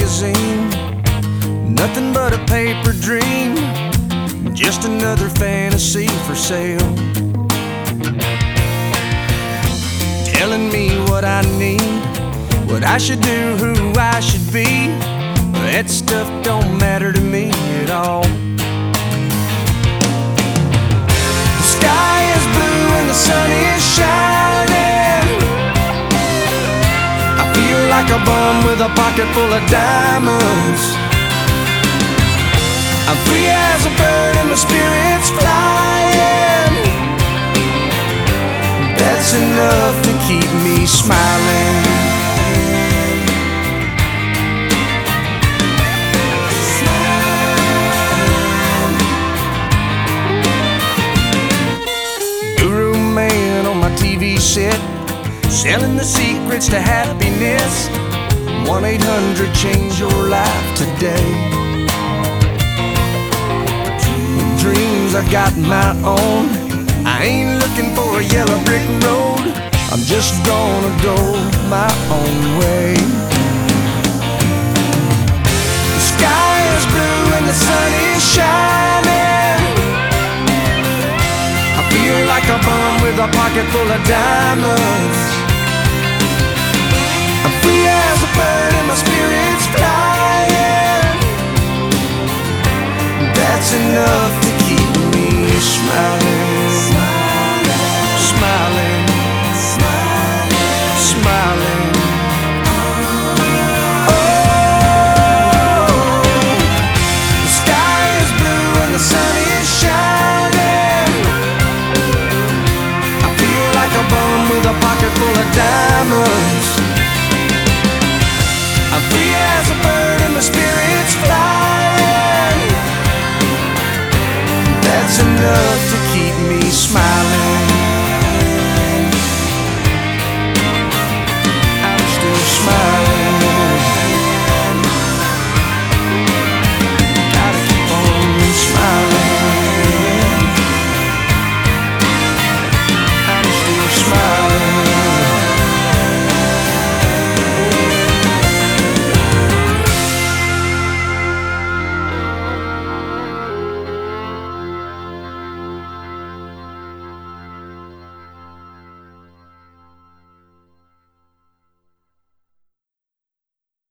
magazine. Nothing but a paper dream, just another fantasy for sale. Telling me what I need, what I should do, who I should be. That stuff don't matter to me at all. The sky is blue and the sun is shining. I feel like a bum with a pocket full of diamonds. I'm free as a bird and my spirit's flying. That's enough to keep me smiling. TV set, selling the secrets to happiness. 1-800 change your life today. Dreams, I've got my own. I ain't looking for a yellow brick road. I'm just gonna go my own way. The sky is blue and the sun is shining. I feel like a bum with a pocket full of diamonds.